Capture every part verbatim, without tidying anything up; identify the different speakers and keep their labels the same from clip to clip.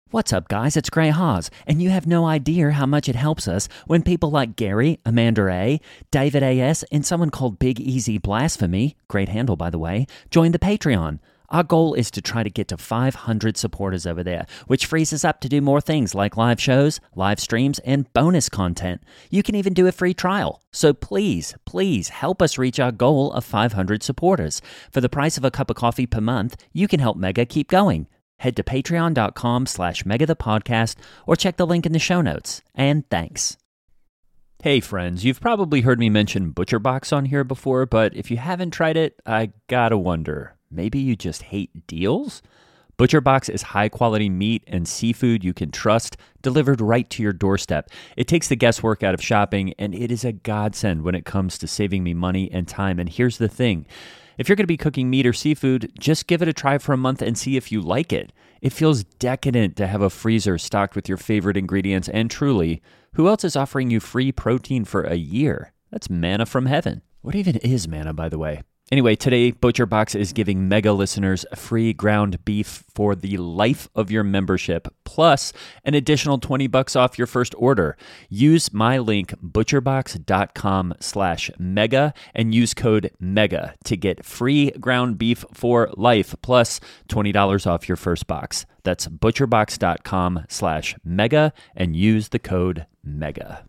Speaker 1: What's up, guys? It's Gray Haas, and you have no idea how much it helps us when people like Gary, Amanda A., David A S., and someone called Big Easy Blasphemy, great handle by the way, join the Patreon. Our goal is to try to get to five hundred supporters over there, which frees us up to do more things like live shows, live streams, and bonus content. You can even do a free trial. So please, please help us reach our goal of five hundred supporters. For the price of a cup of coffee per month, you can help Mega keep going. Head to patreon.com slash mega the podcast or check the link in the show notes. And thanks. Hey friends, you've probably heard me mention ButcherBox on here before, but if you haven't tried it, I gotta wonder, maybe you just hate deals? ButcherBox is high-quality meat and seafood you can trust, delivered right to your doorstep. It takes the guesswork out of shopping, and it is a godsend when it comes to saving me money and time. And here's the thing. If you're going to be cooking meat or seafood, just give it a try for a month and see if you like it. It feels decadent to have a freezer stocked with your favorite ingredients, and truly, who else is offering you free protein for a year? That's manna from heaven. What even is manna, by the way? Anyway, today, ButcherBox is giving Mega listeners free ground beef for the life of your membership, plus an additional twenty bucks off your first order. Use my link, butcherbox.com slash mega, and use code MEGA to get free ground beef for life, plus twenty dollars off your first box. That's butcherbox.com slash mega, and use the code MEGA.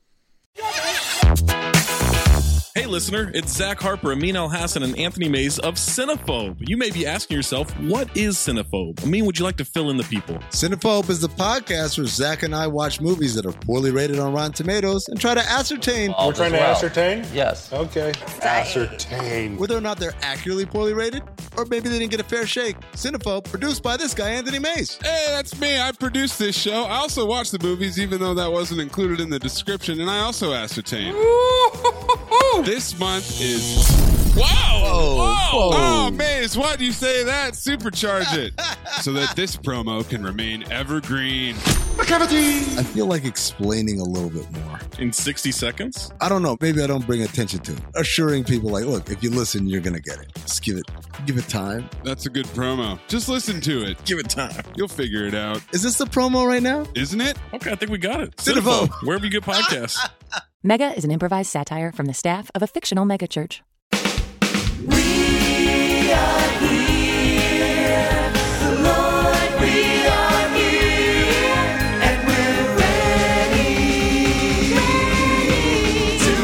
Speaker 2: Hey listener, it's Zach Harper, Amin Al-Hassan, and Anthony Mays of Cinephobe. You may be asking yourself, what is Cinephobe? Amin, would you like to fill in the people?
Speaker 3: Cinephobe is the podcast where Zach and I watch movies that are poorly rated on Rotten Tomatoes and try to ascertain...
Speaker 4: We're trying to well. ascertain?
Speaker 5: Yes.
Speaker 4: Okay. Ascertain.
Speaker 3: Whether or not they're accurately poorly rated, or maybe they didn't get a fair shake. Cinephobe, produced by this guy, Anthony Mays.
Speaker 6: Hey, that's me. I produced this show. I also watch the movies, even though that wasn't included in the description, and I also ascertain. This month is... Wow!
Speaker 3: Whoa,
Speaker 6: Whoa.
Speaker 3: whoa.
Speaker 6: Oh, Maze, why do you say that? Supercharge it so that this promo can remain evergreen.
Speaker 3: I feel like explaining a little bit more.
Speaker 2: In sixty seconds?
Speaker 3: I don't know. Maybe I don't bring attention to it. Assuring people like, look, if you listen, you're going to get it. Just give it, give it time.
Speaker 6: That's a good promo. Just listen to it.
Speaker 2: Give it time.
Speaker 6: You'll figure it out.
Speaker 3: Is this the promo right now?
Speaker 6: Isn't it?
Speaker 2: Okay, I think we got it.
Speaker 3: Cinephobe.
Speaker 2: Wherever you get podcasts.
Speaker 7: Mega is an improvised satire from the staff of a fictional megachurch.
Speaker 8: We are here, the Lord, we are here, and we're ready, ready to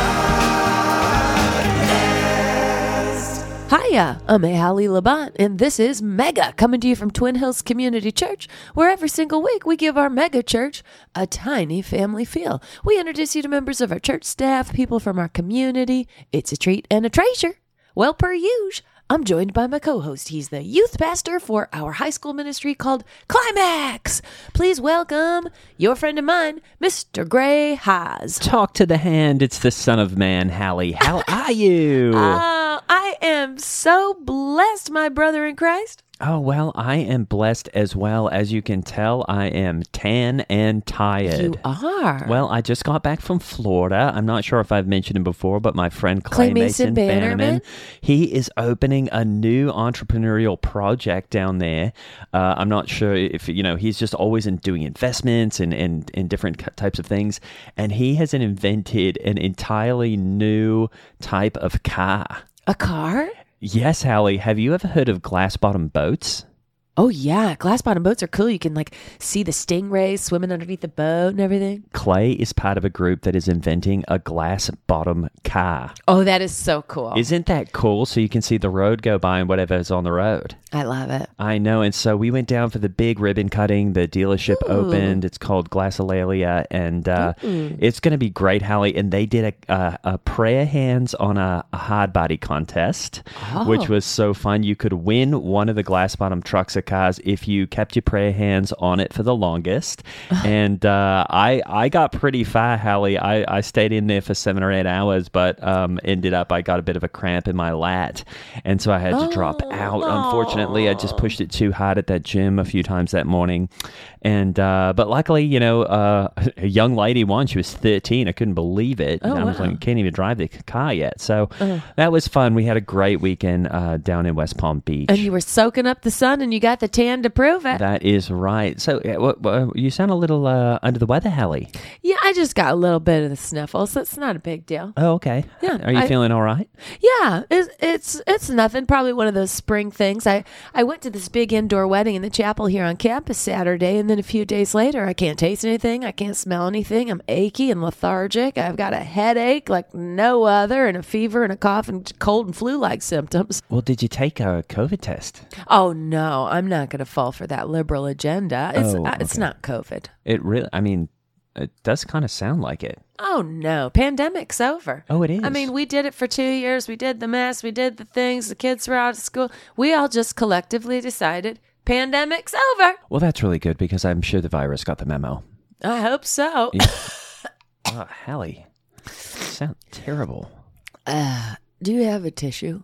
Speaker 8: podcast.
Speaker 7: Hiya, I'm Hallie Laban, and this is Mega, coming to you from Twin Hills Community Church, where every single week we give our mega church a tiny family feel. We introduce you to members of our church staff, people from our community. It's a treat and a treasure. Well, per usual, I'm joined by my co-host. He's the youth pastor for our high school ministry called Climax. Please welcome your friend of mine, Mister Gray Haas.
Speaker 1: Talk to the hand. It's the Son of Man, Hallie. How are you?
Speaker 7: Oh, I am so blessed, my brother in Christ.
Speaker 1: Oh, well, I am blessed as well. As you can tell, I am tan and tired.
Speaker 7: You are.
Speaker 1: Well, I just got back from Florida. I'm not sure if I've mentioned him before, but my friend Clay,
Speaker 7: Clay Mason,
Speaker 1: Mason
Speaker 7: Bannerman.
Speaker 1: Bannerman, he is opening a new entrepreneurial project down there. Uh, I'm not sure if, you know, he's just always in doing investments and, and, and different types of things. And he has invented an entirely new type of car.
Speaker 7: A car?
Speaker 1: Yes, Hallie. Have you ever heard of glass-bottom boats?
Speaker 7: Oh, yeah. Glass bottom boats are cool. You can, like, see the stingrays swimming underneath the boat and everything.
Speaker 1: Clay is part of a group that is inventing a glass-bottom car.
Speaker 7: Oh, that is so cool.
Speaker 1: Isn't that cool? So you can see the road go by and whatever is on the road.
Speaker 7: I love it.
Speaker 1: I know. And so we went down for the big ribbon cutting. The dealership
Speaker 7: Ooh.
Speaker 1: opened. It's called Glassolalia. And uh, it's going to be great, Hallie. And they did a, a, a prayer hands on a, a hard body contest,
Speaker 7: Oh.
Speaker 1: which was so fun. You could win one of the glass-bottom trucks of cars if you kept your prayer hands on it for the longest. and uh, I I got pretty far, Hallie. I, I stayed in there for seven or eight hours, but um, ended up I got a bit of a cramp in my lat. And so I had to
Speaker 7: Oh,
Speaker 1: drop out.
Speaker 7: no.
Speaker 1: Unfortunately, I just pushed it too hard at that gym a few times that morning. And uh, but luckily, you know, uh, a young lady won. She was thirteen. I couldn't believe it.
Speaker 7: Oh,
Speaker 1: and I was
Speaker 7: wow.
Speaker 1: like, can't even drive the car yet. So
Speaker 7: Uh.
Speaker 1: that was fun. We had a great weekend uh, down in West Palm Beach.
Speaker 7: And you were soaking up the sun and you got got the tan to prove it.
Speaker 1: That is right. So uh, what, what, you sound a little uh, under the weather, Hallie.
Speaker 7: Yeah, I just got a little bit of the sniffles. It's not a big deal.
Speaker 1: Oh, okay.
Speaker 7: Yeah,
Speaker 1: Are you
Speaker 7: I-
Speaker 1: feeling all right?
Speaker 7: Yeah, it's it's it's nothing. Probably one of those spring things. I, I went to this big indoor wedding in the chapel here on campus Saturday, and then a few days later, I can't taste anything. I can't smell anything. I'm achy and lethargic. I've got a headache like no other, and a fever and a cough and cold and flu-like symptoms.
Speaker 1: Well, did you take a COVID test?
Speaker 7: Oh no, I'm not going to fall for that liberal agenda. It's
Speaker 1: Oh,
Speaker 7: uh, it's
Speaker 1: okay.
Speaker 7: not COVID.
Speaker 1: It really, I mean, it does kind of sound like it.
Speaker 7: Oh no, pandemic's over.
Speaker 1: Oh, it is.
Speaker 7: I mean, we did it for two years. We did the mess. We did the things. The kids were out of school. We all just collectively decided pandemic's over.
Speaker 1: Well, that's really good because I'm sure the virus got the memo.
Speaker 7: I hope so.
Speaker 1: Yeah. Oh, Hallie, you sound terrible.
Speaker 7: Uh, do you have a tissue?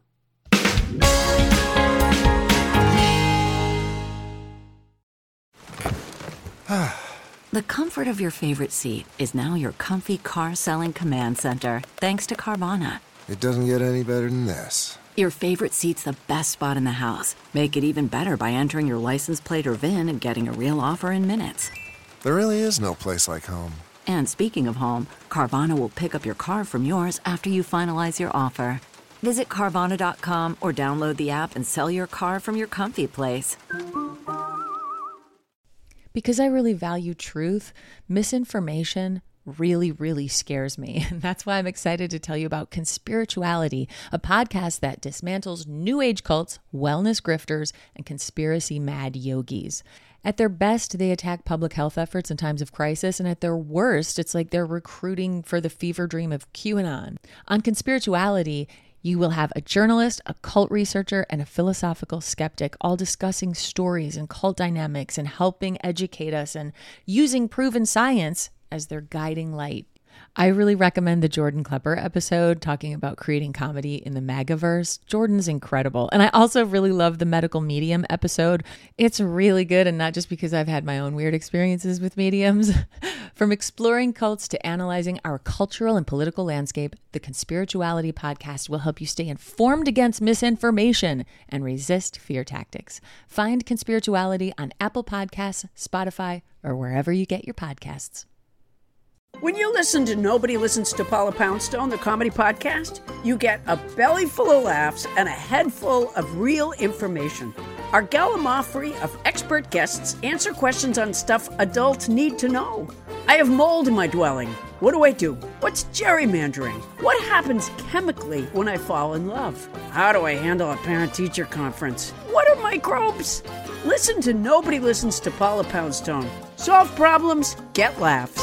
Speaker 5: The comfort of your favorite seat is now your comfy car selling command center, thanks to Carvana.
Speaker 4: It doesn't get any better than this.
Speaker 5: Your favorite seat's the best spot in the house. Make it even better by entering your license plate or V I N and getting a real offer in minutes.
Speaker 4: There really is no place like home.
Speaker 5: And speaking of home, Carvana will pick up your car from yours after you finalize your offer. Visit Carvana dot com or download the app and sell your car from your comfy place.
Speaker 9: Because I really value truth, misinformation really, really scares me. And that's why I'm excited to tell you about Conspirituality, a podcast that dismantles New Age cults, wellness grifters, and conspiracy mad yogis. At their best, they attack public health efforts in times of crisis, and at their worst, it's like they're recruiting for the fever dream of QAnon. On Conspirituality, you will have a journalist, a cult researcher, and a philosophical skeptic all discussing stories and cult dynamics and helping educate us and using proven science as their guiding light. I really recommend the Jordan Klepper episode talking about creating comedy in the MAGAverse. Jordan's incredible. And I also really love the medical medium episode. It's really good, and not just because I've had my own weird experiences with mediums. From exploring cults to analyzing our cultural and political landscape, the Conspirituality podcast will help you stay informed against misinformation and resist fear tactics. Find Conspirituality on Apple Podcasts, Spotify, or wherever you get your podcasts.
Speaker 10: When you listen to Nobody Listens to Paula Poundstone, the comedy podcast, you get a belly full of laughs and a head full of real information. Our gallimaufry of expert guests answer questions on stuff adults need to know. I have mold in my dwelling. What do I do? What's gerrymandering? What happens chemically when I fall in love? How do I handle a parent-teacher conference? What are microbes? Listen to Nobody Listens to Paula Poundstone. Solve problems, get laughs.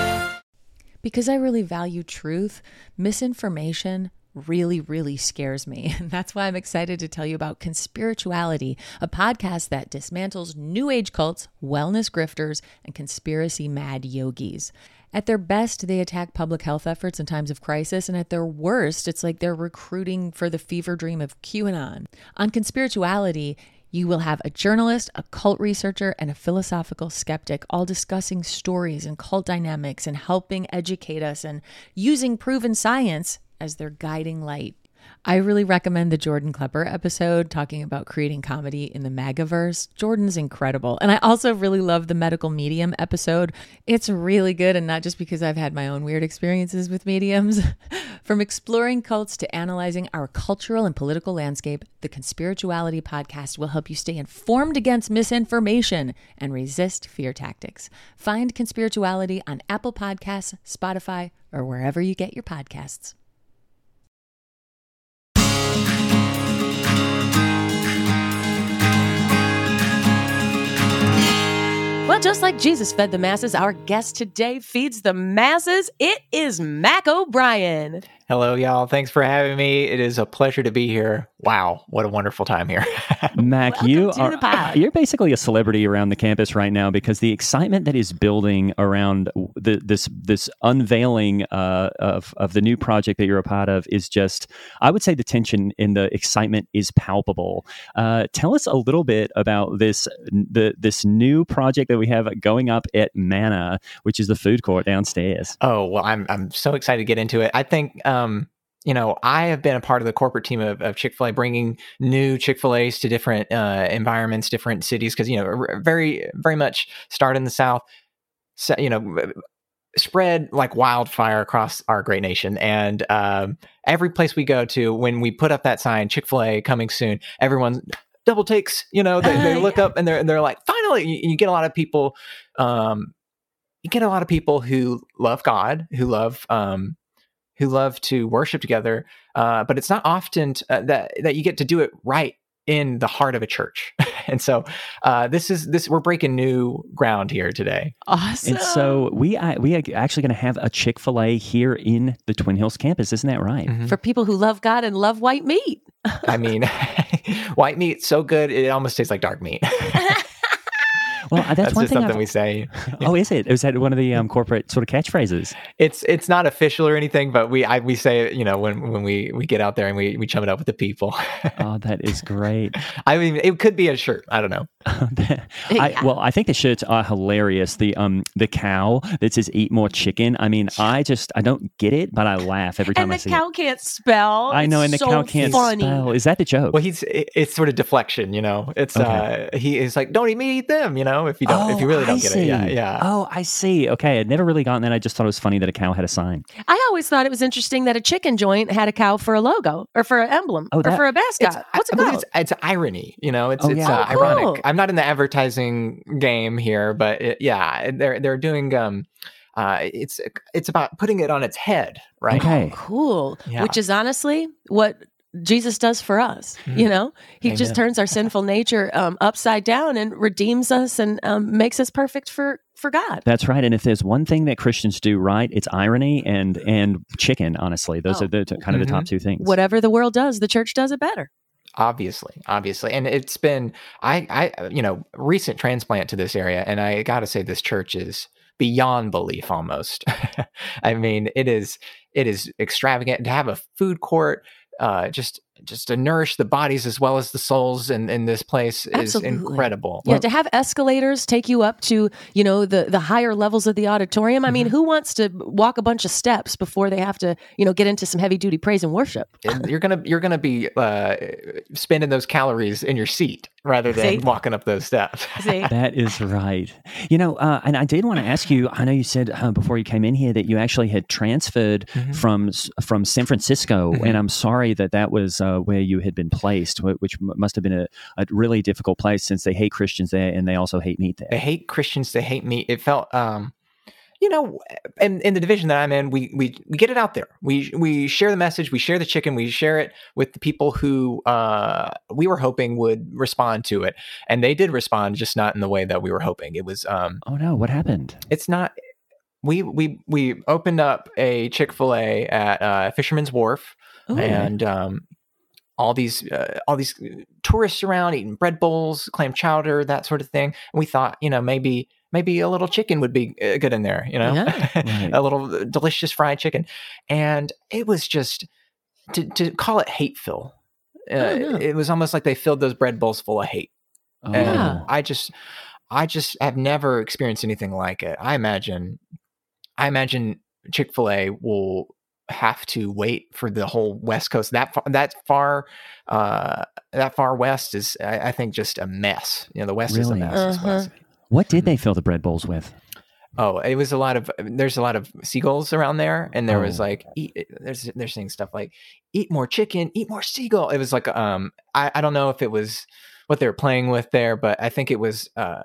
Speaker 9: Because I really value truth, misinformation really, really scares me. And that's why I'm excited to tell you about Conspirituality, a podcast that dismantles New Age cults, wellness grifters, and conspiracy mad yogis. At their best, they attack public health efforts in times of crisis, and at their worst, it's like they're recruiting for the fever dream of QAnon. On Conspirituality, you will have a journalist, a cult researcher, and a philosophical skeptic all discussing stories and cult dynamics and helping educate us and using proven science as their guiding light. I really recommend the Jordan Klepper episode talking about creating comedy in the MAGAverse. Jordan's incredible. And I also really love the medical medium episode. It's really good, and not just because I've had my own weird experiences with mediums. From exploring cults to analyzing our cultural and political landscape, the Conspirituality podcast will help you stay informed against misinformation and resist fear tactics. Find Conspirituality on Apple Podcasts, Spotify, or wherever you get your podcasts.
Speaker 7: Well, just like Jesus fed the masses, our guest today feeds the masses. It is Mac O'Brien.
Speaker 11: Hello, y'all. Thanks for having me. It is a pleasure to be here. Wow, what a wonderful time here.
Speaker 1: Mac,
Speaker 7: Welcome
Speaker 1: you
Speaker 7: to
Speaker 1: are
Speaker 7: the pod.
Speaker 1: you're basically a celebrity around the campus right now because the excitement that is building around the, this this unveiling uh, of of the new project that you're a part of is just, I would say, the tension in the excitement is palpable. Uh, tell us a little bit about this the this new project that we have going up at Manna, which is the food court downstairs.
Speaker 11: Oh, well, I'm I'm so excited to get into it. I think um, you know, I have been a part of the corporate team of, of Chick-fil-A, bringing new Chick-fil-A's to different uh, environments, different cities, because, you know, very, very much start in the South, so, you know, spread like wildfire across our great nation. And um, every place we go to, when we put up that sign, Chick-fil-A coming soon, everyone's double takes, you know, they, they look up and they're, they're like, finally, you, you get a lot of people, um, you get a lot of people who love God, who love, um, who love to worship together, uh, but it's not often t- uh, that that you get to do it right in the heart of a church. And so uh, this is this we're breaking new ground here today.
Speaker 9: Awesome.
Speaker 1: And so we I, we are actually going to have a Chick-fil-A here in the Twin Hills campus, isn't that right?
Speaker 11: Mm-hmm.
Speaker 9: For people who love God and love white meat.
Speaker 11: I mean, white meat so good it almost tastes like dark meat.
Speaker 1: Well, that's,
Speaker 11: that's
Speaker 1: one
Speaker 11: just
Speaker 1: thing
Speaker 11: something
Speaker 1: I've-
Speaker 11: we say.
Speaker 1: Oh, is it? Is that one of the um, corporate sort of catchphrases?
Speaker 11: It's it's not official or anything, but we I, we say it, you know, when when we, we get out there and we, we chum it up with the people.
Speaker 1: Oh, that is great.
Speaker 11: I mean, it could be a shirt. I don't know.
Speaker 1: I, well, I think the shirts are hilarious. The um the cow that says "Eat more chicken." I mean, I just I don't get it, but I laugh every time
Speaker 9: And
Speaker 1: I
Speaker 9: the
Speaker 1: see
Speaker 9: cow
Speaker 1: it.
Speaker 9: can't spell.
Speaker 1: I know,
Speaker 9: It's
Speaker 1: and the
Speaker 9: so
Speaker 1: cow can't
Speaker 9: funny.
Speaker 1: spell. Is that the joke?
Speaker 11: Well, he's it- it's sort of deflection, you know. It's
Speaker 1: Okay.
Speaker 11: uh he is like, don't eat me, eat them, you know. If you don't, if you really
Speaker 1: I
Speaker 11: don't get
Speaker 1: see.
Speaker 11: it, yeah, yeah.
Speaker 1: Oh, I see. Okay, I'd never really gotten that. I just thought it was funny that a cow had a sign.
Speaker 9: I always thought it was interesting that a chicken joint had a cow for a logo or for an emblem
Speaker 1: Oh,
Speaker 9: or
Speaker 1: that-
Speaker 9: for a mascot. What's
Speaker 11: I
Speaker 9: it
Speaker 11: believe
Speaker 9: called?
Speaker 11: It's, it's irony, you know. It's
Speaker 1: Oh,
Speaker 11: it's
Speaker 1: yeah.
Speaker 11: uh,
Speaker 9: Oh, cool.
Speaker 11: ironic. I'm not in the advertising game here, but it, yeah, they're they're doing um, uh, it's it's about putting it on its head, right?
Speaker 1: Okay.
Speaker 9: Cool.
Speaker 11: Yeah.
Speaker 9: Which is honestly what Jesus does for us. You know, he
Speaker 11: Amen.
Speaker 9: just turns our sinful nature um, upside down and redeems us and um, makes us perfect for, for God.
Speaker 1: That's right. And if there's one thing that Christians do right, it's irony and and chicken. Honestly, those
Speaker 9: Oh.
Speaker 1: are the t- kind of the top
Speaker 11: Mhm.
Speaker 1: two things.
Speaker 9: Whatever the world does, the church does it better.
Speaker 11: Obviously, obviously, and it's been I I you know recent transplant to this area, and I got to say this church is beyond belief almost. I mean, it is it is extravagant to have a food court. Uh, just just to nourish the bodies as well as the souls in, in this place is
Speaker 9: Absolutely.
Speaker 11: incredible.
Speaker 9: Yeah, to have escalators take you up to, you know, the, the higher levels of the auditorium. I mean, who wants to walk a bunch of steps before they have to, you know, get into some heavy duty praise and worship?
Speaker 11: And you're gonna you're gonna be uh, spending those calories in your seat rather than
Speaker 9: See?
Speaker 11: walking up those steps.
Speaker 9: See?
Speaker 1: That is right. You know, uh, and I did want to ask you. I know you said uh, before you came in here that you actually had transferred
Speaker 11: Mhm.
Speaker 1: from s- from San Francisco,
Speaker 11: Mhm.
Speaker 1: and I'm sorry that that was uh, where you had been placed, wh- which m- must have been a, a really difficult place since they hate Christians there and they also hate meat
Speaker 11: They
Speaker 1: there.
Speaker 11: hate Christians. They hate me. It felt, um, you know, in, in the division that I'm in, we, we we get it out there. We we share the message. We share the chicken. We share it with the people who uh, we were hoping would respond to it, and they did respond, just not in the way that we were hoping. It was, um,
Speaker 1: Oh no, what happened?
Speaker 11: it's not. We we we opened up a Chick-fil-A at uh, Fisherman's Wharf,
Speaker 9: Ooh.
Speaker 11: and um, all these uh, all these tourists around eating bread bowls, clam chowder, that sort of thing. And we thought, you know, maybe maybe a little chicken would be uh, good in there, you know,
Speaker 9: Yeah.
Speaker 1: Right.
Speaker 11: a little delicious fried chicken. And it was just to to call it hateful. Uh,
Speaker 9: Oh, no.
Speaker 11: It was almost like they filled those bread bowls full of hate.
Speaker 1: Oh.
Speaker 11: And
Speaker 9: Yeah.
Speaker 11: I just I just have never experienced anything like it. I imagine I imagine Chick-fil-A will have to wait for the whole West Coast. That far, that far, uh, that far west is, I, I think, just a mess. You know, the West is a
Speaker 1: Really?
Speaker 11: mess. as well.
Speaker 9: Uh-huh.
Speaker 1: What did they fill the bread bowls with?
Speaker 11: Oh, it was a lot of. There's a lot of seagulls around there, and there was
Speaker 1: Oh.
Speaker 11: like, eat, there's they're saying stuff like, "Eat more chicken, eat more seagull." It was like, um, I, I don't know if it was what they were playing with there, but I think it was. Uh,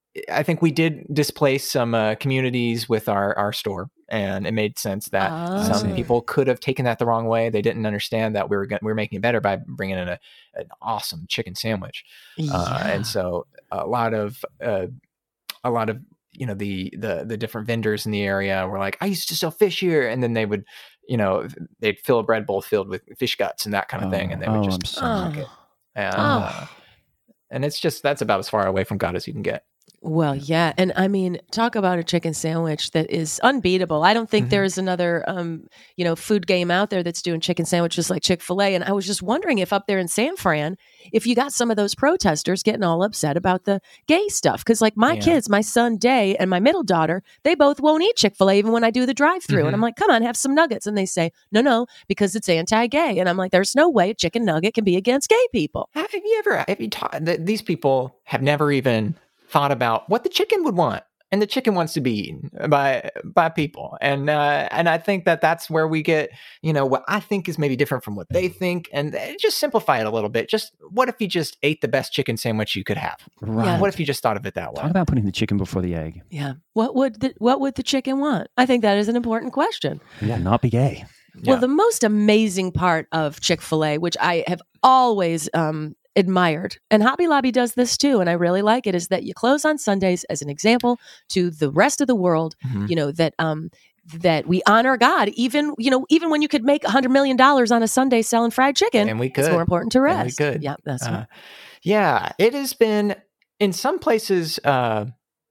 Speaker 11: I think we did displace some uh, communities with our our store, and it made sense that
Speaker 9: Oh.
Speaker 11: some
Speaker 1: see.
Speaker 11: people could have taken that the wrong way. They didn't understand that we were gonna, we were making it better by bringing in a an awesome chicken sandwich, uh,
Speaker 9: Yeah.
Speaker 11: and so a lot of uh, a lot of you know the the the different vendors in the area were like, I used to sell fish here, and then they would, you know, they'd fill a bread bowl filled with fish guts and that kind of thing, and they would
Speaker 1: Oh,
Speaker 11: just
Speaker 1: I'm sorry.
Speaker 11: cook it. And,
Speaker 9: Oh.
Speaker 11: uh, and it's just that's about as far away from God as you can get.
Speaker 7: Well, yeah. And I mean, talk about a chicken sandwich that is unbeatable. I don't think
Speaker 11: Mhm.
Speaker 7: there's another, um, you know, food game out there that's doing chicken sandwiches like Chick-fil-A. And I was just wondering if up there in San Fran, if you got some of those protesters getting all upset about the gay stuff. Because like my
Speaker 11: Yeah.
Speaker 7: kids, my son Day and my middle daughter, they both won't eat Chick-fil-A even when I do the drive-through.
Speaker 11: Mhm.
Speaker 7: And I'm like, come on, have some nuggets. And they say, no, no, because it's anti-gay. And I'm like, there's no way a chicken nugget can be against gay people.
Speaker 11: Have you ever, have you taught, th- these people have never even thought about what the chicken would want. And the chicken wants to be eaten by by people, and uh, and I think that that's where we get, you know, what I think is maybe different from what they think, and uh, just simplify it a little bit. Just what if you just ate the best chicken sandwich you could have?
Speaker 1: Right.
Speaker 11: What if you just thought of it that way?
Speaker 1: Talk about putting the chicken before the egg.
Speaker 7: Yeah. What would the, what would the chicken want? I think that is an important question.
Speaker 1: Yeah, not be gay.
Speaker 7: Well, the most amazing part of Chick-fil-A, which I have always um, admired, and Hobby Lobby does this too, and I really like it, is that you close on Sundays as an example to the rest of the world,
Speaker 11: Mhm.
Speaker 7: you know, that um, that we honor God, even, you know, even when you could make one hundred million dollars on a Sunday selling fried chicken,
Speaker 11: And we
Speaker 7: it's
Speaker 11: could.
Speaker 7: more important to
Speaker 11: And we
Speaker 7: rest.
Speaker 11: could.
Speaker 7: Yeah, that's
Speaker 11: Uh,
Speaker 7: right.
Speaker 11: Yeah, it has been in some places. Uh,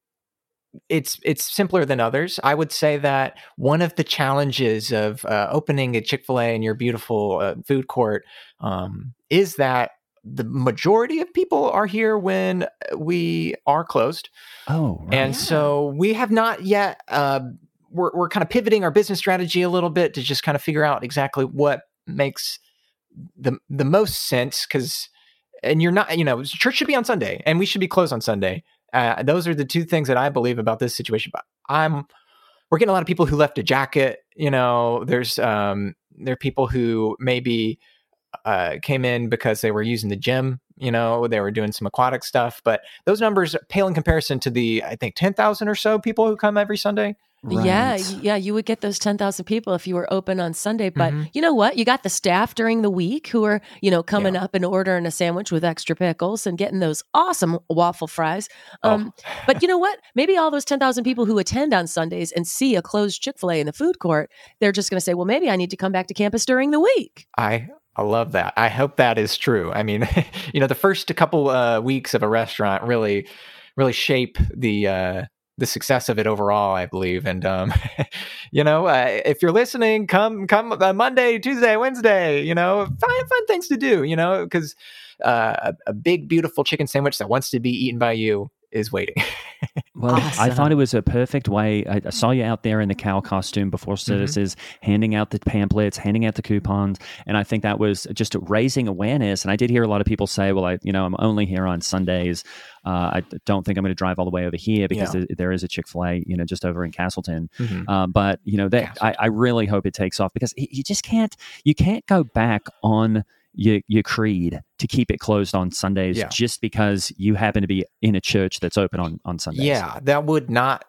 Speaker 11: it's it's simpler than others. I would say that one of the challenges of uh, opening a Chick-fil-A in your beautiful uh, food court um, is that the majority of people are here when we are closed.
Speaker 1: Oh, right.
Speaker 11: And so we have not yet. Uh, we're we're kind of pivoting our business strategy a little bit to just kind of figure out exactly what makes the the most sense. Because, and you're not, you know, church should be on Sunday, and we should be closed on Sunday. Uh, those are the two things that I believe about this situation. But I'm we're getting a lot of people who left a jacket. You know, there's um there are people who maybe uh, came in because they were using the gym. You know, they were doing some aquatic stuff. But those numbers pale in comparison to the, I think, ten thousand or so people who come every Sunday.
Speaker 7: Yeah,
Speaker 1: Right.
Speaker 7: y- yeah, you would get those ten thousand people if you were open on Sunday. But
Speaker 11: Mhm.
Speaker 7: you know what? You got the staff during the week who are, you know, coming
Speaker 11: Yeah.
Speaker 7: up and ordering a sandwich with extra pickles and getting those awesome waffle fries. Um,
Speaker 11: Oh.
Speaker 7: But you know what? Maybe all those ten thousand people who attend on Sundays and see a closed Chick-fil-A in the food court, they're just going to say, well, maybe I need to come back to campus during the week.
Speaker 11: I I love that. I hope that is true. I mean, you know, the first couple uh, weeks of a restaurant really, really shape the uh, the success of it overall, I believe. And um, you know, uh, if you're listening, come come uh, Monday, Tuesday, Wednesday. You know, find fun things to do. You know, because uh, a, a big, beautiful chicken sandwich that wants to be eaten by you is waiting.
Speaker 1: Well, I
Speaker 7: Awesome.
Speaker 1: thought it was a perfect way. I, I saw you out there in the cow costume before services, handing out the pamphlets, handing out the coupons, and I think that was just raising awareness. And I did hear a lot of people say, "Well, I, you know, I'm only here on Sundays. Uh, I don't think I'm going to drive all the way over here because
Speaker 11: Yeah.
Speaker 1: there, there is a Chick-fil-A, you know, just over in Castleton."
Speaker 11: Mhm.
Speaker 1: Uh, but you know, that I, I really hope it takes off because y- you just can't, you can't go back on your your creed to keep it closed on Sundays
Speaker 11: Yeah.
Speaker 1: just because you happen to be in a church that's open on on Sundays.
Speaker 11: Yeah, that would not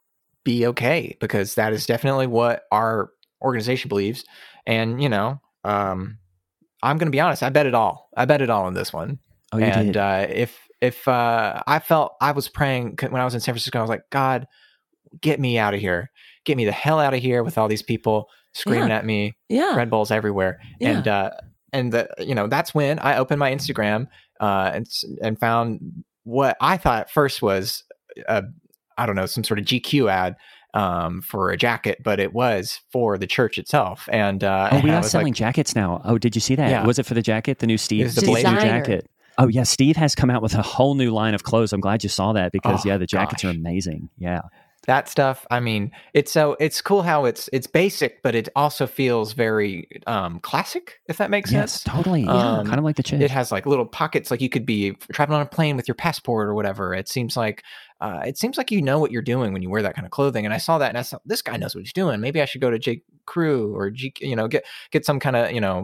Speaker 11: be okay because that is definitely what our organization believes. And, you know, um, I'm going to be honest, I bet it all. I bet it all on this one.
Speaker 1: Oh, you
Speaker 11: and
Speaker 1: did.
Speaker 11: uh, if if uh, I felt I was praying when I was in San Francisco, I was like, God, get me out of here. Get me the hell out of here with all these people screaming
Speaker 7: Yeah.
Speaker 11: at me.
Speaker 7: Yeah.
Speaker 11: Red Bulls everywhere.
Speaker 7: Yeah.
Speaker 11: And uh, and the you know that's when I opened my Instagram uh, and s- and found what I thought at first was a, I don't know, some sort of G Q ad um, for a jacket, but it was for the church itself. And uh,
Speaker 1: Oh, we
Speaker 11: and I
Speaker 1: are
Speaker 11: was
Speaker 1: selling
Speaker 11: like,
Speaker 1: jackets now. Oh, did you see that?
Speaker 11: Yeah.
Speaker 1: Was it for the jacket, the new Steve,
Speaker 11: It was the
Speaker 1: Steve's new
Speaker 7: blazer.
Speaker 1: jacket? Oh, yeah. Steve has come out with a whole new line of clothes. I'm glad you saw that because,
Speaker 11: Oh,
Speaker 1: yeah, the jackets
Speaker 11: gosh.
Speaker 1: are amazing. Yeah.
Speaker 11: that stuff. I mean, it's so it's cool how it's it's basic, but it also feels very um, classic, if that makes
Speaker 1: Yes,
Speaker 11: sense.
Speaker 1: totally. Yeah.
Speaker 11: Um,
Speaker 1: kind of like the church.
Speaker 11: It has like little pockets, like you could be traveling on a plane with your passport or whatever. It seems like uh, it seems like you know what you're doing when you wear that kind of clothing. And I saw that, and I thought, this guy knows what he's doing. Maybe I should go to J. Crew or G, you know, get get some kind of you know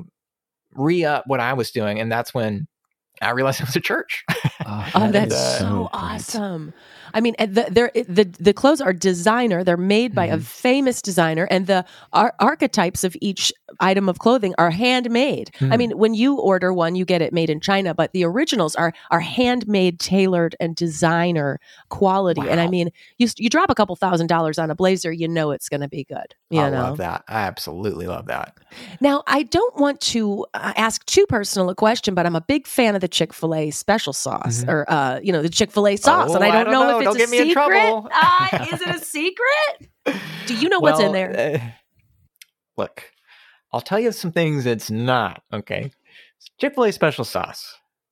Speaker 11: re up what I was doing. And that's when I realized it was a church.
Speaker 1: Oh,
Speaker 7: Oh,
Speaker 1: that
Speaker 7: that's
Speaker 1: is
Speaker 7: so
Speaker 1: great.
Speaker 7: awesome! I mean, and the they're, the the clothes are designer. They're made by a
Speaker 11: Mhm.
Speaker 7: famous designer, and the ar- archetypes of each item of clothing are handmade. I
Speaker 11: Hmm.
Speaker 7: mean, when you order one, you get it made in China, but the originals are are handmade, tailored, and designer quality. And I
Speaker 11: Wow.
Speaker 7: mean, you you drop a couple thousand dollars on a blazer, you know it's going to be good. You
Speaker 11: I
Speaker 7: know.
Speaker 11: love that. I absolutely love that.
Speaker 7: Now, I don't want to uh, ask too personal a question, but I'm a big fan of the the Chick-fil-A special sauce,
Speaker 11: Mhm.
Speaker 7: or uh, you know, the Chick-fil-A sauce,
Speaker 11: Oh,
Speaker 7: and I
Speaker 11: I
Speaker 7: don't,
Speaker 11: don't
Speaker 7: know,
Speaker 11: know.
Speaker 7: if it's
Speaker 11: Don't
Speaker 7: a
Speaker 11: get me in
Speaker 7: secret.
Speaker 11: trouble.
Speaker 7: Uh, is it a secret? Do you know what's in
Speaker 11: Well,
Speaker 7: there?
Speaker 11: uh, look, I'll tell you some things it's not, okay? Chick-fil-A special sauce.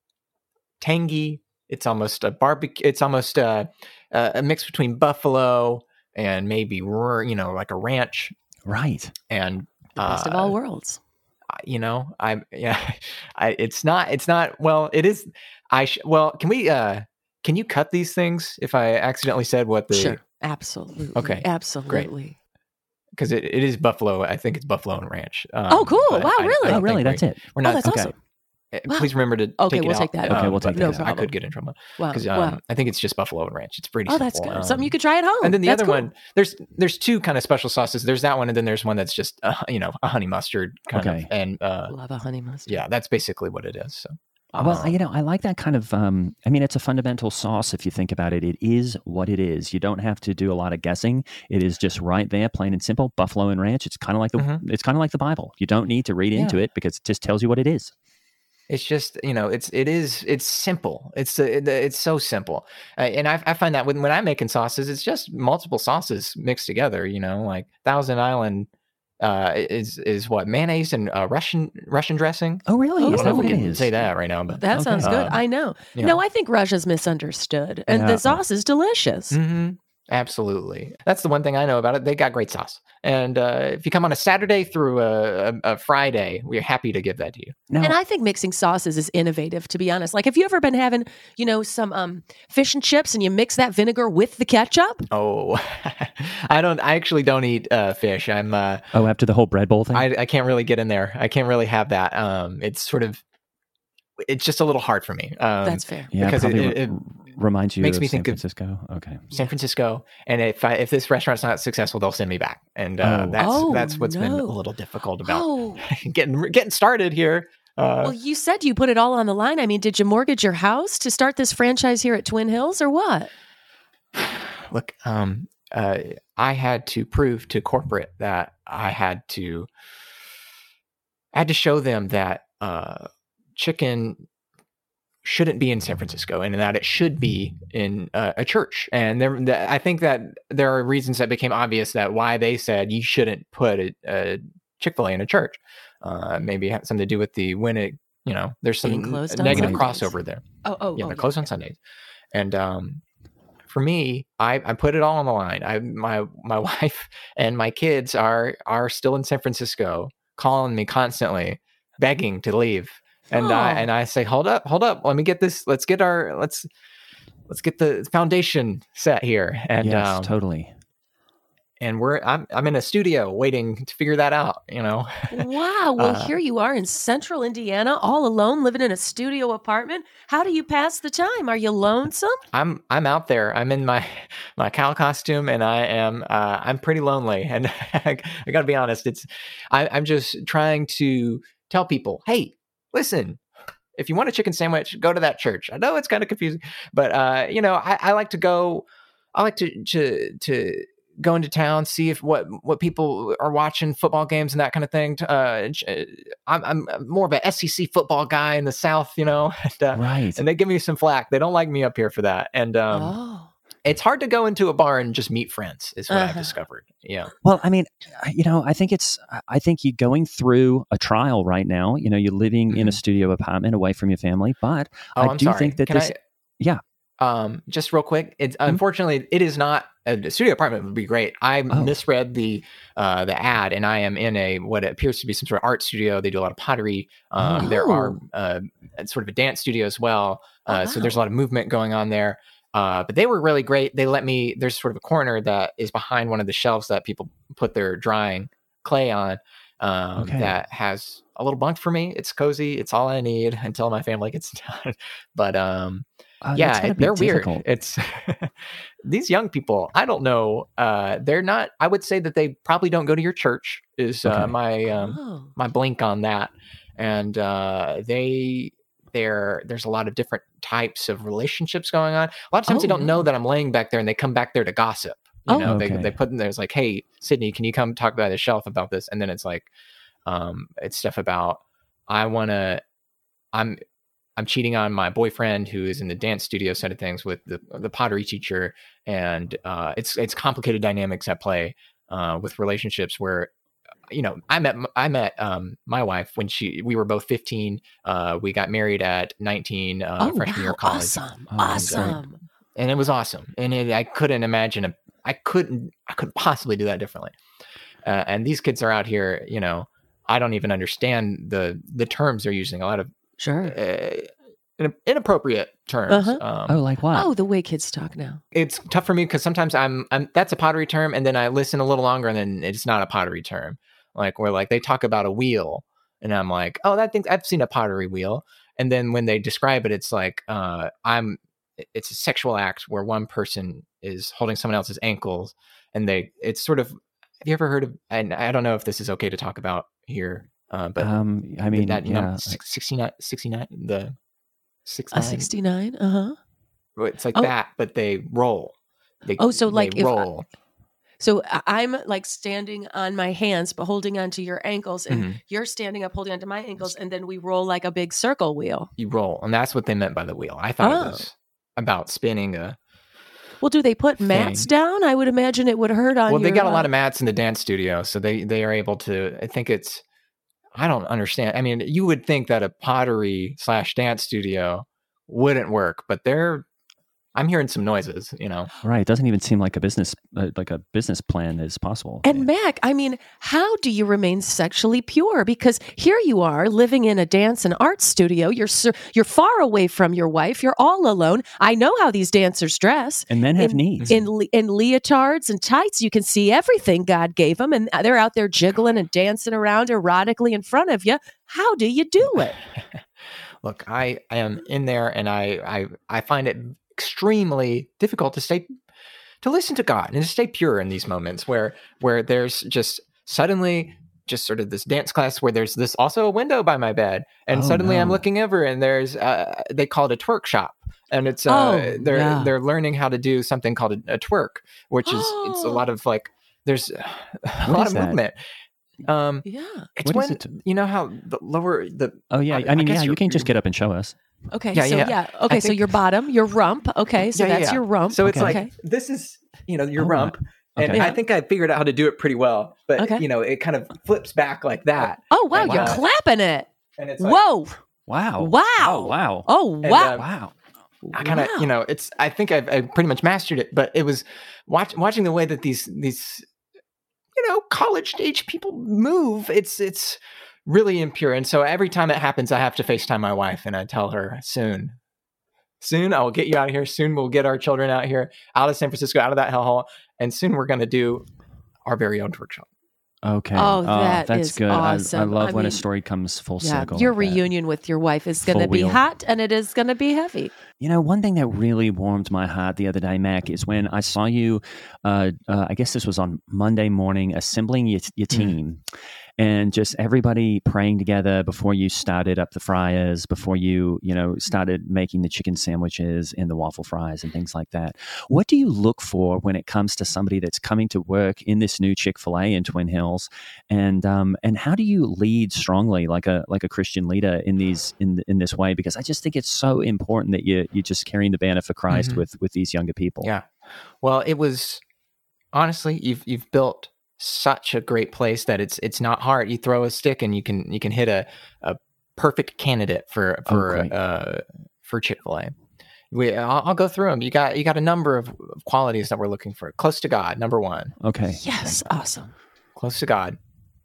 Speaker 11: Tangy. It's almost a barbecue. It's almost a, a mix between buffalo and maybe, you know, like a ranch.
Speaker 1: Right.
Speaker 11: And
Speaker 7: The best
Speaker 11: uh,
Speaker 7: of all worlds.
Speaker 11: you know, I yeah, I it's not it's not well, it is. I sh- well, can we uh can you cut these things if I accidentally said what the
Speaker 7: Sure. Absolutely.
Speaker 11: Okay,
Speaker 7: Absolutely.
Speaker 11: because it, it is buffalo. I think it's buffalo and ranch. Um,
Speaker 7: Oh, cool.
Speaker 11: but
Speaker 7: Wow,
Speaker 11: I- I
Speaker 7: really?
Speaker 11: don't
Speaker 1: Oh, really?
Speaker 11: think we-
Speaker 1: That's it.
Speaker 11: We're
Speaker 7: Oh,
Speaker 11: not.
Speaker 7: that's
Speaker 11: okay.
Speaker 7: awesome.
Speaker 11: Uh,
Speaker 7: Wow.
Speaker 11: Please remember to
Speaker 7: Okay,
Speaker 11: take it
Speaker 7: we'll
Speaker 11: out.
Speaker 7: take that
Speaker 1: out. Okay,
Speaker 11: um,
Speaker 1: we'll
Speaker 11: but
Speaker 1: take that
Speaker 11: because
Speaker 1: out.
Speaker 11: I
Speaker 7: No
Speaker 11: could get in trouble
Speaker 7: Wow.
Speaker 11: because um,
Speaker 7: wow.
Speaker 11: I think it's just buffalo and ranch. It's pretty
Speaker 7: Oh,
Speaker 11: simple.
Speaker 7: that's good.
Speaker 11: Um,
Speaker 7: Something you could try at home.
Speaker 11: And then the
Speaker 7: That's
Speaker 11: other
Speaker 7: cool.
Speaker 11: one, there's there's two kind of special sauces. There's that one, and then there's one that's just uh, you know a honey mustard kind
Speaker 1: Okay.
Speaker 11: of, and uh,
Speaker 7: Love a honey mustard.
Speaker 11: yeah, that's basically what it is. So.
Speaker 1: Well,
Speaker 11: um,
Speaker 1: you know, I like that kind of. Um, I mean, it's a fundamental sauce if you think about it. It is what it is. You don't have to do a lot of guessing. It is just right there, plain and simple. Buffalo and ranch. It's kind of like the.
Speaker 11: Mhm.
Speaker 1: It's kind of like the Bible. You don't need to read into it because it just tells you what it is.
Speaker 11: It's just, you know, it's it is it's simple. It's it, it's so simple, uh, and I, I find that when when I'm making sauces, it's just multiple sauces mixed together. You know, like Thousand Island uh, is is what mayonnaise and uh, Russian Russian dressing.
Speaker 1: Oh, really?
Speaker 7: Oh,
Speaker 11: I
Speaker 1: Is
Speaker 11: don't
Speaker 1: that
Speaker 11: know
Speaker 1: what
Speaker 11: if we
Speaker 1: it
Speaker 11: can
Speaker 1: is?
Speaker 11: say that right now, but
Speaker 7: That
Speaker 1: Okay.
Speaker 7: sounds good.
Speaker 11: Um,
Speaker 7: I know.
Speaker 11: yeah.
Speaker 7: No, I think Russia's misunderstood, and
Speaker 1: Yeah.
Speaker 7: the sauce is delicious.
Speaker 11: hmm absolutely. That's the one thing I know about it. They got great sauce, and uh, if you come on a Saturday through a, a, a Friday, we're happy to give that to you.
Speaker 1: Now,
Speaker 7: And I think mixing sauces is innovative, to be honest. Like, have you ever been having, you know, some um, fish and chips, and you mix that vinegar with the ketchup?
Speaker 11: Oh, I don't. I actually don't eat uh, fish. I'm. Uh,
Speaker 1: oh, after the whole bread bowl thing.
Speaker 11: I, I can't really get in there. I can't really have that. Um, it's sort of, it's just a little hard for me. Um,
Speaker 7: That's fair.
Speaker 1: yeah,
Speaker 11: because it,
Speaker 1: probably
Speaker 11: it, it
Speaker 1: re- reminds you
Speaker 11: makes
Speaker 1: of
Speaker 11: me
Speaker 1: San
Speaker 11: think of-
Speaker 1: Francisco. Okay.
Speaker 11: San Francisco, and if I, if this restaurant's not successful, they'll send me back, and uh,
Speaker 1: Oh.
Speaker 11: that's
Speaker 7: Oh,
Speaker 11: that's what's been a
Speaker 7: no.
Speaker 11: little difficult about
Speaker 7: Oh,
Speaker 11: getting getting started here. Uh,
Speaker 7: well, you said you put it all on the line. I mean, did you mortgage your house to start this franchise here at Twin Hills, or what?
Speaker 11: look, um, uh, I had to prove to corporate that I had to, I had to show them that uh, chicken shouldn't be in San Francisco and that it should be in uh, a church. And there, the, I think that there are reasons that became obvious that why they said you shouldn't put a, a Chick-fil-A in a church. Uh, maybe it had something to do with the when it, you know, there's some
Speaker 7: Being closed on
Speaker 11: negative
Speaker 7: Sundays.
Speaker 11: crossover there.
Speaker 7: Oh, oh,
Speaker 11: Yeah,
Speaker 7: oh,
Speaker 11: they're closed on Sundays. And um, for me, I, I put it all on the line. I my my wife and my kids are are still in San Francisco, calling me constantly, begging to leave. And I
Speaker 7: Oh.
Speaker 11: and I say, hold up, hold up. Let me get this. Let's get our let's let's get the foundation set here. And
Speaker 1: yes,
Speaker 11: um,
Speaker 1: totally.
Speaker 11: and we're I'm I'm in a studio waiting to figure that out. You know.
Speaker 7: Wow. Well,
Speaker 11: Uh,
Speaker 7: here you are in central Indiana, all alone, living in a studio apartment. How do you pass the time? Are you lonesome?
Speaker 11: I'm I'm out there. I'm in my my cow costume, and I am uh, I'm pretty lonely. And I, I got to be honest. It's I, I'm just trying to tell people, hey, listen. If you want a chicken sandwich, go to that church. I know it's kind of confusing, but uh, you know, I, I like to go. I like to to to go into town, see if what what people are watching, football games and that kind of thing. Uh, I'm I'm more of an S E C football guy in the South, you know. And, uh,
Speaker 1: Right.
Speaker 11: and they give me some flack. They don't like me up here for that. And um,
Speaker 7: oh.
Speaker 11: it's hard to go into a bar and just meet friends, is what I've
Speaker 7: Uh-huh.
Speaker 11: discovered. Yeah.
Speaker 1: Well, I mean, I- you know, I think it's, I think you're going through a trial right now. You know, you're living in a
Speaker 11: Mhm.
Speaker 1: studio apartment away from your family, but
Speaker 11: Oh,
Speaker 1: I
Speaker 11: I'm
Speaker 1: do
Speaker 11: sorry.
Speaker 1: think that
Speaker 11: Can
Speaker 1: this,
Speaker 11: I,
Speaker 1: yeah.
Speaker 11: um, just real quick, it's unfortunately it is not a studio apartment would be great. I
Speaker 1: Oh.
Speaker 11: misread the uh, the ad, and I am in a what appears to be some sort of art studio. They do a lot of pottery. Um, There are uh, sort of a dance studio as well. Uh,
Speaker 7: Oh,
Speaker 11: So there's a
Speaker 7: wow.
Speaker 11: lot of movement going on there. Uh, but they were really great. They let me. There's sort of a corner that is behind one of the shelves that people put their drying clay on. Um,
Speaker 1: Okay.
Speaker 11: That has a little bunk for me. It's cozy. It's all I need until my family gets done. But um,
Speaker 1: Uh, that's
Speaker 11: yeah,
Speaker 1: gotta
Speaker 11: it-
Speaker 1: be
Speaker 11: they're
Speaker 1: difficult.
Speaker 11: weird. It's these young people. I don't know. Uh, they're not. I would say that they probably don't go to your church. Is uh,
Speaker 1: Okay.
Speaker 11: my um,
Speaker 7: Oh.
Speaker 11: my blink on that. And uh, they there there's a lot of different types of relationships going on. A lot of times they
Speaker 7: Oh,
Speaker 11: don't know
Speaker 7: no.
Speaker 11: that I'm laying back there, and they come back there to gossip. You
Speaker 7: Oh.
Speaker 11: know, they
Speaker 1: Okay.
Speaker 11: they put in there's like, hey, Sydney, can you come talk by the shelf about this? And then it's like, um, it's stuff about I want to. I'm I'm cheating on my boyfriend who is in the dance studio side of things with the the pottery teacher, and uh, it's it's complicated dynamics at play uh, with relationships where, you know, I met I met um, my wife when she we were both fifteen. Uh, we got married at nineteen, uh,
Speaker 7: Oh,
Speaker 11: freshman
Speaker 7: wow.
Speaker 11: year of college.
Speaker 7: Awesome.
Speaker 11: And, uh,
Speaker 7: Awesome.
Speaker 11: and it was awesome, and it, I couldn't imagine a I couldn't I couldn't possibly do that differently. Uh, and these kids are out here, you know, I don't even understand the the terms they're using. A lot of
Speaker 7: Sure.
Speaker 11: uh, in- inappropriate terms.
Speaker 7: Uh-huh.
Speaker 11: Um,
Speaker 1: Oh, like what?
Speaker 7: Oh, the way kids talk now.
Speaker 11: it's tough for me because sometimes I'm, I'm that's a pottery term, and then I listen a little longer, and then it's not a pottery term. Like where like they talk about a wheel, and I'm like, oh, that thing I've seen a pottery wheel, and then when they describe it, it's like uh, I'm it's a sexual act where one person is holding someone else's ankles, and they it's sort of. Have you ever heard of? And I don't know if this is okay to talk about here, uh, but
Speaker 1: um, I mean,
Speaker 11: that
Speaker 1: yeah,
Speaker 11: number, sixty-nine, sixty-nine, the six
Speaker 7: A sixty-nine. Uh huh.
Speaker 11: It's like
Speaker 7: Oh.
Speaker 11: that, but they roll. They,
Speaker 7: Oh, so
Speaker 11: they
Speaker 7: like if I-
Speaker 11: roll.
Speaker 7: So I- I'm like standing on my hands, but holding onto your ankles, and
Speaker 11: Mhm.
Speaker 7: you're standing up, holding onto my ankles, and then we roll like a big circle wheel.
Speaker 11: You roll, and that's what they meant by the wheel. I thought
Speaker 7: Oh.
Speaker 11: it was about spinning a.
Speaker 7: Well, do they put mats
Speaker 11: Thing.
Speaker 7: down? I would imagine it would hurt on.
Speaker 11: Well, they
Speaker 7: your,
Speaker 11: got a lot
Speaker 7: uh,
Speaker 11: of mats in the dance studio, so they they are able to. I think it's. I don't understand. I mean, you would think that a pottery slash dance studio wouldn't work, but they're. I'm hearing some noises, you know.
Speaker 1: right. It doesn't even seem like a business uh, like a business plan is possible.
Speaker 7: And Mac, I mean, how do you remain sexually pure? Because here you are living in a dance and art studio. You're sur- you're far away from your wife. You're all alone. I know how these dancers dress.
Speaker 1: And men have
Speaker 7: in,
Speaker 1: needs.
Speaker 7: in le- in leotards and tights. You can see everything God gave them, and they're out there jiggling and dancing around erotically in front of you. How do you do it?
Speaker 11: Look, I, I am in there, and I, I I find it extremely difficult to stay to listen to God and to stay pure in these moments where where there's just suddenly just sort of this dance class where there's this also a window by my bed, and
Speaker 1: Oh,
Speaker 11: suddenly I'm
Speaker 1: no.
Speaker 11: looking over and there's uh, they call it a twerk shop, and it's uh,
Speaker 7: Oh,
Speaker 11: they're
Speaker 7: yeah.
Speaker 11: they're learning how to do something called a, a twerk, which is it's a lot of like there's a
Speaker 1: What
Speaker 11: lot
Speaker 1: is
Speaker 11: of
Speaker 1: that?
Speaker 11: movement. Um,
Speaker 7: Yeah.
Speaker 11: it's
Speaker 1: What is
Speaker 11: when
Speaker 1: it?
Speaker 11: you know how the lower the
Speaker 1: Oh yeah,
Speaker 11: I-
Speaker 1: I, mean,
Speaker 11: I guess
Speaker 1: yeah, you
Speaker 11: you're-
Speaker 1: can't just
Speaker 11: you're-
Speaker 1: get up and show us.
Speaker 7: Okay.
Speaker 11: Yeah,
Speaker 7: so
Speaker 11: yeah.
Speaker 7: yeah.
Speaker 11: I
Speaker 7: Okay. so
Speaker 11: think-
Speaker 7: your bottom, your rump. Okay. So
Speaker 11: Yeah, yeah,
Speaker 7: that's
Speaker 11: yeah.
Speaker 7: your rump.
Speaker 11: So it's
Speaker 7: okay.
Speaker 11: like this is you know your
Speaker 1: Oh,
Speaker 11: rump, and
Speaker 1: okay.
Speaker 11: I think I figured out how to do it pretty well. But
Speaker 7: Okay.
Speaker 11: you know, it kind of flips back like that,
Speaker 7: Oh wow,
Speaker 11: and,
Speaker 7: you're
Speaker 11: uh,
Speaker 7: clapping it.
Speaker 11: and it's like,
Speaker 7: Whoa.
Speaker 1: Wow.
Speaker 7: Wow.
Speaker 1: Oh wow.
Speaker 7: Oh
Speaker 11: And,
Speaker 7: wow.
Speaker 11: um,
Speaker 1: Wow.
Speaker 11: I kind of
Speaker 7: Wow.
Speaker 11: you know it's I think I've, I've pretty much mastered it. But it was watch, watching the way that these these you know college age people move. It's it's really impure, and so every time it happens, I have to FaceTime my wife, and I tell her soon. Soon I will get you out of here. Soon we'll get our children out here, out of San Francisco, out of that hellhole, and soon we're going to do our very own workshop.
Speaker 1: Okay.
Speaker 7: Oh, that
Speaker 1: that's
Speaker 7: is
Speaker 1: good. I, I
Speaker 7: awesome.
Speaker 1: love
Speaker 7: I
Speaker 1: when
Speaker 7: mean,
Speaker 1: a story comes full
Speaker 7: Yeah,
Speaker 1: circle.
Speaker 7: your
Speaker 1: like that.
Speaker 7: reunion with your wife is going to
Speaker 1: Full
Speaker 7: be
Speaker 1: wheel.
Speaker 7: hot, and it is going to be heavy.
Speaker 1: You know, one thing that really warmed my heart the other day, Mac, is when I saw you, uh, uh, I guess this was on Monday morning, assembling your, your team and just everybody praying together before you started up the fryers, before you, you know, started making the chicken sandwiches and the waffle fries and things like that. What do you look for when it comes to somebody that's coming to work in this new Chick-fil-A in Twin Hills? And um, and how do you lead strongly like a like a Christian leader in these in in this way? Because I just think it's so important that you you're just carrying the banner for Christ
Speaker 11: Mhm.
Speaker 1: with with these younger people.
Speaker 11: Yeah. Well, it was honestly, you've you've built such a great place that it's it's not hard. You throw a stick and you can you can hit a, a perfect candidate for
Speaker 1: Oh,
Speaker 11: for
Speaker 1: great.
Speaker 11: uh for Chick-fil-A. We I'll, I'll go through them. You got you got a number of of qualities that we're looking for. Close to God, number one.
Speaker 1: Okay.
Speaker 7: Yes, awesome.
Speaker 11: Close to God.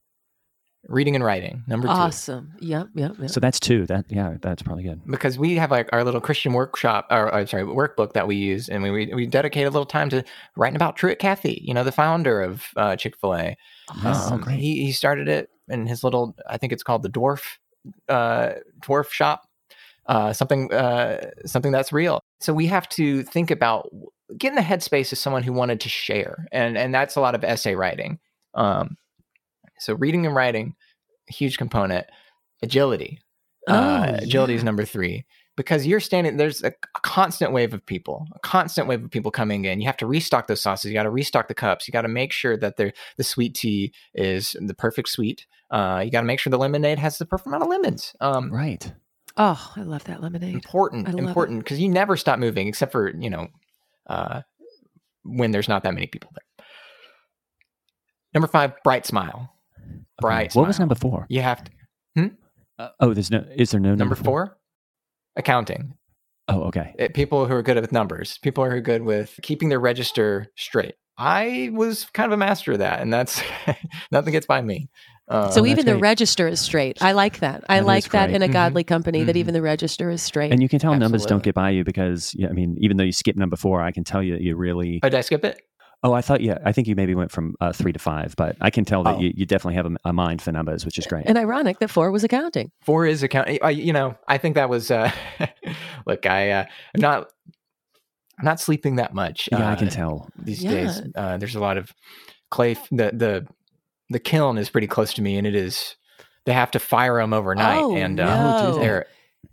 Speaker 11: Reading and writing, number two.
Speaker 7: Awesome. Yep, yep, yep.
Speaker 1: So that's two. That yeah, that's probably good.
Speaker 11: Because we have like our little Christian workshop, or, or sorry, workbook that we use, and we, we we dedicate a little time to writing about Truett Cathy, you know, the founder of uh, Chick-fil-A.
Speaker 1: Oh,
Speaker 11: Um,
Speaker 1: great.
Speaker 11: he he started it in his little, I think it's called the Dwarf uh, Dwarf Shop, uh, something uh, something that's real. So we have to think about get in the headspace of someone who wanted to share, and and that's a lot of essay writing. Um, so reading and writing, huge component. Agility. Uh,
Speaker 7: Oh,
Speaker 11: agility
Speaker 7: yeah.
Speaker 11: is number three because you're standing. There's a, a constant wave of people, a constant wave of people coming in. You have to restock those sauces. You got to restock the cups. You got to make sure that the the sweet tea is the perfect sweet. Uh, you got to make sure the lemonade has the perfect amount of lemons. Um,
Speaker 1: Right.
Speaker 7: Oh, I love that lemonade.
Speaker 11: Important,
Speaker 7: I love
Speaker 11: important, because you never stop moving except for, you know, uh, when there's not that many people there. Number five, bright smile. Bright
Speaker 1: What
Speaker 11: smile.
Speaker 1: was number four?
Speaker 11: You have to. Hmm?
Speaker 1: Uh, oh, there's no. Is there no number,
Speaker 11: Number four, accounting.
Speaker 1: Oh, okay.
Speaker 11: Uh, People who are good with numbers, people who are good with keeping their register straight. I was kind of a master of that, and that's nothing gets by me. Uh,
Speaker 7: So even the
Speaker 1: great.
Speaker 7: register is straight. I like that. I
Speaker 1: That is
Speaker 7: like that
Speaker 1: great.
Speaker 7: in a
Speaker 11: Mhm.
Speaker 7: godly company that
Speaker 11: Mhm.
Speaker 7: even the register is straight.
Speaker 1: And you can tell numbers don't
Speaker 11: Absolutely.
Speaker 1: get by you because, yeah, I mean, even though you skip number four, I can tell you that you really.
Speaker 11: oh, did I skip it?
Speaker 1: Oh, I thought, yeah, I think you maybe went from uh, three to five, but I can tell that
Speaker 11: Oh.
Speaker 1: you, you definitely have a, a mind for numbers, which is great.
Speaker 7: And ironic that four was accounting.
Speaker 11: Four is account. I, you know, I think that was. Uh, look, I, uh, I'm not. I'm not sleeping that much.
Speaker 1: yeah,
Speaker 11: uh,
Speaker 1: I can tell.
Speaker 11: these
Speaker 7: Yeah.
Speaker 11: days. Uh, there's a lot of clay. f- The the the kiln is pretty close to me, and it is. They have to fire them overnight,
Speaker 7: Oh,
Speaker 11: and
Speaker 7: no.
Speaker 11: uh, they're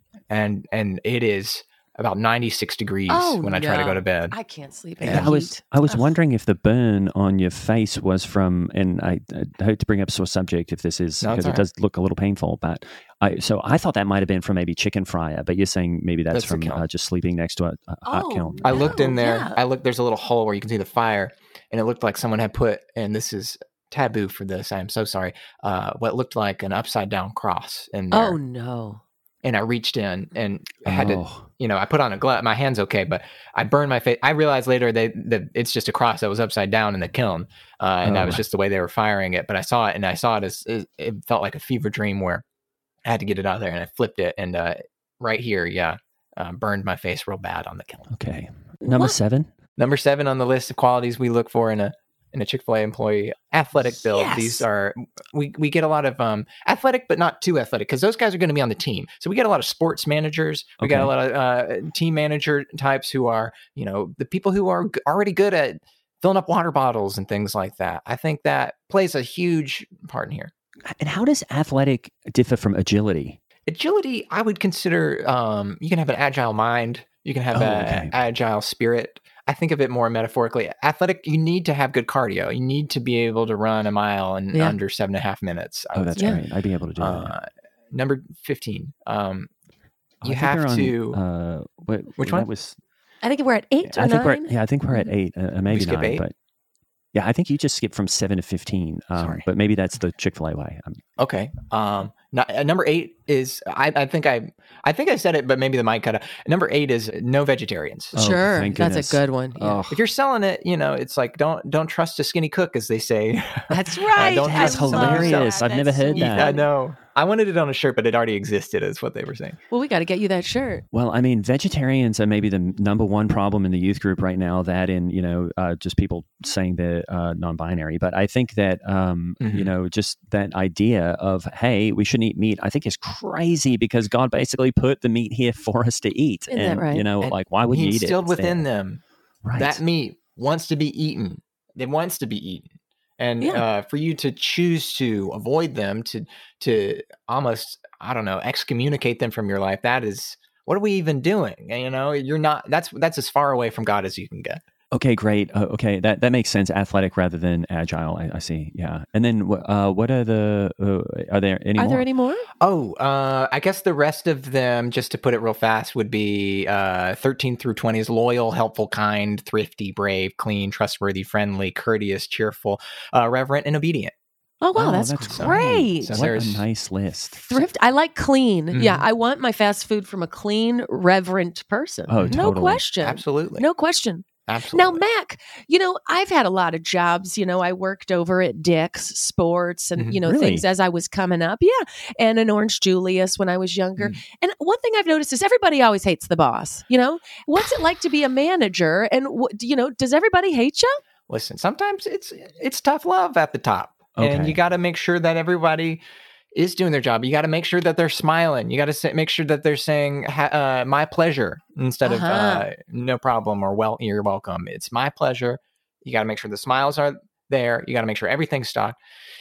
Speaker 11: and and it is about ninety-six degrees
Speaker 7: Oh,
Speaker 11: when I try to go
Speaker 7: no.
Speaker 11: to bed.
Speaker 7: I can't sleep in
Speaker 11: Yeah.
Speaker 7: the
Speaker 1: I was
Speaker 7: heat.
Speaker 1: I was
Speaker 7: Ugh.
Speaker 1: wondering if the burn on your face was from, and I, I hate to bring up a sore subject if this is
Speaker 11: No, it's
Speaker 1: because it
Speaker 11: all right.
Speaker 1: does look a little painful, but I so I thought that might have been from maybe chicken fryer, but you're saying maybe that's,
Speaker 11: That's the
Speaker 1: from
Speaker 11: kiln.
Speaker 1: uh, just sleeping next to a, a hot
Speaker 7: Oh,
Speaker 1: kiln.
Speaker 11: I looked in
Speaker 7: No,
Speaker 11: there.
Speaker 7: yeah.
Speaker 11: I looked. There's a little hole where you can see the fire, and it looked like someone had put. And this is taboo for this. I am so sorry. Uh, what looked like an upside down cross in there.
Speaker 7: Oh, no.
Speaker 11: And I reached in and I had to,
Speaker 1: Oh.
Speaker 11: you know, I put on a glove. My hand's okay, but I burned my face. I realized later they, that it's just a cross that was upside down in the kiln, uh, and that was
Speaker 1: Oh.
Speaker 11: just the way they were firing it. But I saw it, and I saw it as it, it felt like a fever dream where I had to get it out of there, and I flipped it, and uh, right here, yeah, uh, burned my face real bad on the kiln.
Speaker 1: Okay. Number
Speaker 7: What?
Speaker 1: seven.
Speaker 11: Number seven on the list of qualities we look for in a in a Chick-fil-A employee: athletic build.
Speaker 7: Yes.
Speaker 11: These are we we get a lot of um athletic, but not too athletic, because those guys are going to be on the team. So we get a lot of sports managers. We got a
Speaker 1: Okay.
Speaker 11: lot of uh, team manager types who are, you know, the people who are g- already good at filling up water bottles and things like that. I think that plays a huge part in here.
Speaker 1: And how does athletic differ from agility?
Speaker 11: Agility, I would consider. Um, you can have an agile mind. You can have
Speaker 1: Oh,
Speaker 11: an
Speaker 1: okay.
Speaker 11: agile spirit. I think of it more metaphorically. Athletic, you need to have good cardio. You need to be able to run a mile in
Speaker 7: Yeah.
Speaker 11: under seven and a half minutes. I
Speaker 1: Oh,
Speaker 11: would
Speaker 1: that's
Speaker 11: say.
Speaker 1: great. I'd be able to do that.
Speaker 11: Uh, number fifteen. Um,
Speaker 1: I
Speaker 11: you
Speaker 1: think
Speaker 11: have
Speaker 1: we're on,
Speaker 11: to.
Speaker 1: Uh, what,
Speaker 11: Which
Speaker 1: that
Speaker 11: one?
Speaker 1: Was,
Speaker 7: I think we're at eight or
Speaker 1: I think
Speaker 7: nine.
Speaker 1: we're yeah. I think we're at eight, uh, maybe
Speaker 11: skip
Speaker 1: nine.
Speaker 11: eight?
Speaker 1: But yeah, I think you just skipped from seven to fifteen. Um,
Speaker 11: Sorry.
Speaker 1: but maybe that's the Chick-fil-A way. Um,
Speaker 11: Okay. Um, no- uh, number eight is. I, I think I. I think I said it, but maybe the mic cut out. Number eight is no vegetarians.
Speaker 1: Oh,
Speaker 7: Sure.
Speaker 1: thank
Speaker 7: That's
Speaker 1: goodness.
Speaker 7: a good one. Yeah.
Speaker 1: Oh,
Speaker 11: If you're selling it, you know, it's like don't don't trust a skinny cook, as they say.
Speaker 7: That's right.
Speaker 11: don't
Speaker 1: that's
Speaker 11: I love
Speaker 1: hilarious.
Speaker 7: that.
Speaker 1: I've never
Speaker 7: That's
Speaker 1: heard
Speaker 7: so
Speaker 1: that.
Speaker 11: I know. I wanted it on a shirt, but it already existed, is what they were saying.
Speaker 7: Well, we got to get you that shirt.
Speaker 1: well, I mean, vegetarians are maybe the m- number one problem in the youth group right now. That and you know, uh, just people saying they're uh, non-binary. But I think that um, you
Speaker 11: Mhm.
Speaker 1: know, just that idea of hey, we shouldn't eat meat, I think is crazy because God basically put the meat here for us to eat.
Speaker 7: Isn't that
Speaker 1: and
Speaker 7: right?
Speaker 1: you know,
Speaker 11: And
Speaker 1: like why would
Speaker 11: He
Speaker 1: you eat it?
Speaker 11: instilled
Speaker 1: It's
Speaker 11: within
Speaker 1: there.
Speaker 11: them
Speaker 1: right?
Speaker 11: that meat wants to be eaten. It wants to be eaten, and
Speaker 7: Yeah.
Speaker 11: uh, for you to choose to avoid them, to to almost I don't know excommunicate them from your life. That is, what are we even doing? And, you know, you're not. That's that's as far away from God as you can get.
Speaker 1: Okay, great. Uh, okay, that, that makes sense. Athletic rather than agile. I, I see. Yeah. And then, wh- uh, what are the? Uh, are there any?
Speaker 7: Are
Speaker 1: more?
Speaker 7: there any more?
Speaker 11: Oh, uh, I guess the rest of them, just to put it real fast, would be uh, thirteen through twenty is loyal, helpful, kind, thrifty, brave, clean, trustworthy, friendly, courteous, cheerful, uh, reverent, and obedient.
Speaker 7: Oh, wow.
Speaker 1: Oh,
Speaker 7: that's,
Speaker 1: that's
Speaker 7: great.
Speaker 11: So
Speaker 1: What
Speaker 11: there's-
Speaker 1: a nice list.
Speaker 7: Thrift. I like clean. Yeah.
Speaker 11: Mhm.
Speaker 7: I want my fast food from a clean, reverent person.
Speaker 1: Oh,
Speaker 7: no
Speaker 1: totally.
Speaker 7: question.
Speaker 11: Absolutely.
Speaker 7: No question.
Speaker 11: Absolutely.
Speaker 7: Now, Mac, you know, I've had a lot of jobs. You know, I worked over at Dick's Sports and,
Speaker 11: Mhm.
Speaker 7: you know,
Speaker 1: Really?
Speaker 7: things as I was coming up. Yeah. And in Orange Julius when I was younger.
Speaker 11: Mm.
Speaker 7: And one thing I've noticed is everybody always hates the boss. You know, what's it like to be a manager? And, what, you know, does everybody hate you?
Speaker 11: Listen, sometimes it's it's tough love at the top, and
Speaker 1: Okay.
Speaker 11: you got to make sure that everybody is doing their job. You got to make sure that they're smiling. You got to make sure that they're saying ha- uh, "my pleasure" instead of
Speaker 7: Uh-huh.
Speaker 11: uh, "no problem" or "well, you're welcome." It's my pleasure. You got to make sure the smiles are there. You got to make sure everything's stocked,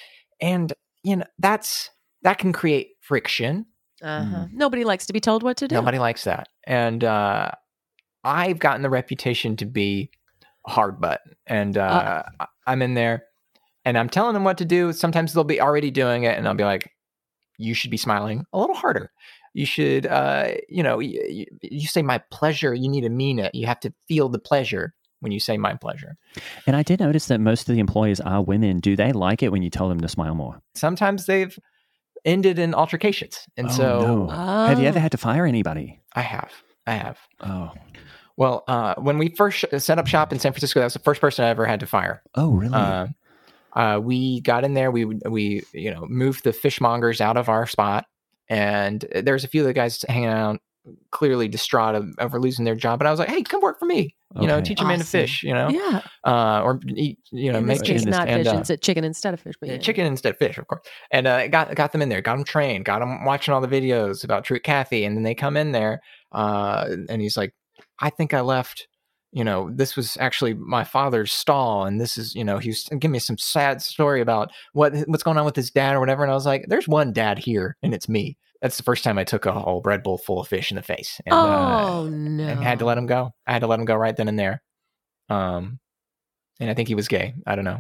Speaker 11: and you know that's that can create friction.
Speaker 7: Uh-huh. Nobody likes to be told what to do.
Speaker 11: Nobody likes that, and uh, I've gotten the reputation to be a hard butt, and uh, I- I'm in there, and I'm telling them what to do. Sometimes they'll be already doing it, and I'll be like, "You should be smiling a little harder. You should, uh, you know, you, you say my pleasure, you need to mean it. You have to feel the pleasure when you say my pleasure.
Speaker 1: And I did notice that most of the employees are women. Do they like it when you tell them to smile more?
Speaker 11: Sometimes they've ended in altercations. And
Speaker 1: oh,
Speaker 11: so
Speaker 1: no.
Speaker 7: Oh.
Speaker 1: Have you ever had to fire anybody?
Speaker 11: I have. I have.
Speaker 1: Oh.
Speaker 11: Well, uh, when we first sh- set up shop in San Francisco, that was the first person I ever had to fire.
Speaker 1: Oh, really?
Speaker 11: Uh, uh, we got in there. We we you know moved the fishmongers out of our spot, and there's a few of the guys hanging out, clearly distraught of, over losing their job. And I was like, "Hey, come work for me. You
Speaker 1: Okay.
Speaker 11: know, teach a man to
Speaker 7: Awesome.
Speaker 11: fish. You know,
Speaker 7: Yeah.
Speaker 11: uh, or eat. You know,
Speaker 7: In
Speaker 11: make
Speaker 7: this case,
Speaker 11: chicken
Speaker 7: not
Speaker 11: and,
Speaker 7: fish.
Speaker 11: uh,
Speaker 7: It's chicken instead of fish. But yeah.
Speaker 11: chicken instead of fish, of course. And uh, got got them in there, got them trained, got them watching all the videos about Truett Cathy, and then they come in there, uh, and he's like, "I think I left." You know, this was actually my father's stall, and this is, you know, he was giving me some sad story about what what's going on with his dad or whatever. And I was like, "There's one dad here, and it's me." That's the first time I took a whole Red Bull full of fish in the face, and,
Speaker 7: Oh,
Speaker 11: uh,
Speaker 7: no.
Speaker 11: and had to let him go. I had to let him go right then and there. Um, and I think he was gay. I don't know.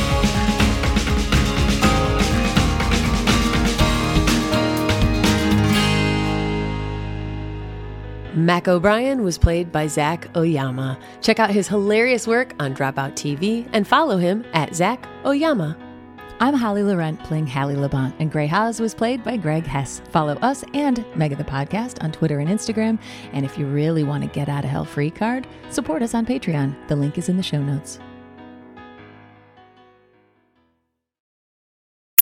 Speaker 7: Mac O'Brien was played by Zach Oyama. Check out his hilarious work on Dropout T V and follow him at Zach Oyama.
Speaker 9: I'm Holly Laurent playing Hallie Labont, and Grey Haas was played by Greg Hess. Follow us and Mega the Podcast on Twitter and Instagram. And if you really want to get out of hell free card, support us on Patreon. The link is in the show notes.